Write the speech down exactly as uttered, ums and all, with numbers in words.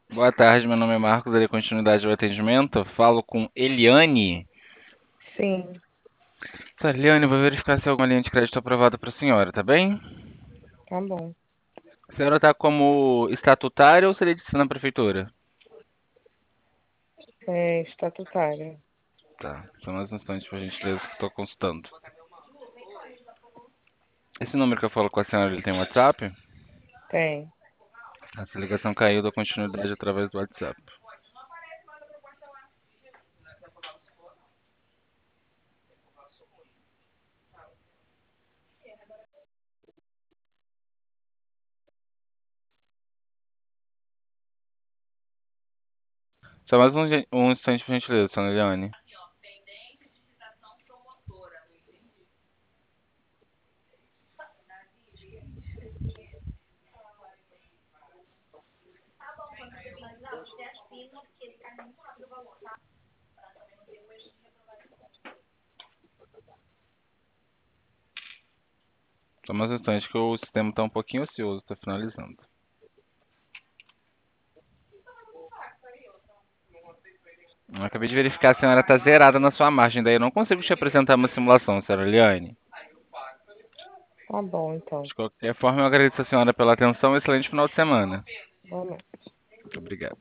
Boa tarde, meu nome é Marcos, darei continuidade ao atendimento. Falo com Eliane. Sim, Tá, Eliane, vou verificar se alguma linha de crédito aprovada para a senhora, tá bem? tá bom. A senhora está como estatutária ou seletista na prefeitura? É estatutária. Tá, só mais um instante, por gentileza, que estou consultando. Esse número que eu falo com a senhora, ele tem WhatsApp? Tem, Essa ligação caiu da continuidade através do WhatsApp. Só mais um, gen- um instante, por gentileza, senhora Eliane. Só mais um instante que o sistema está um pouquinho ocioso, está finalizando. Eu acabei de verificar, a senhora está zerada na sua margem, daí eu não consigo te apresentar uma simulação, senhora Eliane. tá bom então. De qualquer forma, eu agradeço a senhora pela atenção. Excelente final de semana. Boa noite. Muito obrigado.